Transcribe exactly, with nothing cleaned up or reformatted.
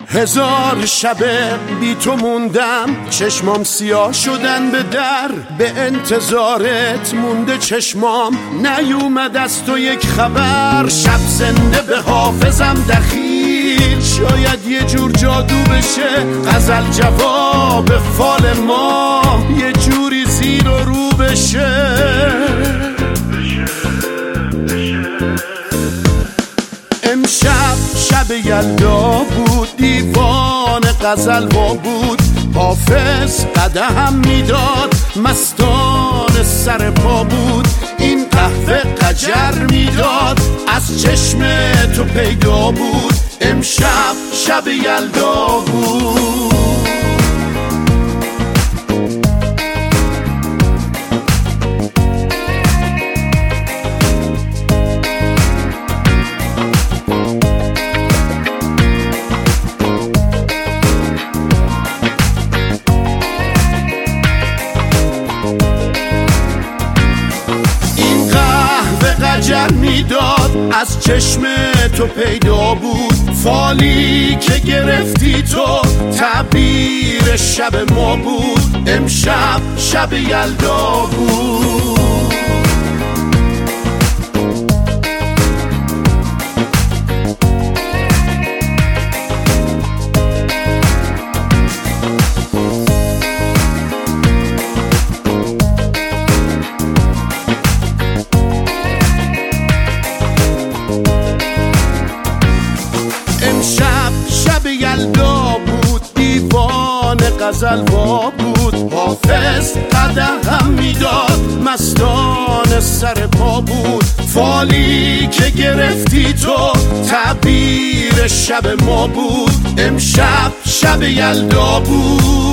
هزار شب بی تو موندم، چشمام سیاه شدن به در، به انتظارت مونده چشمام، نیومد از تو یک خبر. شب زنده به حافظم دخیل، شاید یه جور جادو بشه، غزل جواب فال ما یه جوری زیر و رو بشه. امشب شب یلدا بود، دیوان غزل وا بود، حافظ قدهم میداد، مستان سر پا بود، این قهوه قجر میداد، از چشم تو پیدا بود. امشب شب یلدا بود. قجر میداد، از چشم تو پیدا بود، فالی که گرفتی تو تعبیر شب ما بود. امشب شب یلدا بود. امشب شب یلدا بود، دیوان غزل وا بود، حافظ قدهم میداد، مستان سر پا بود، فالی که گرفتی تو تعبیر شب ما بود. امشب شب یلدا بود.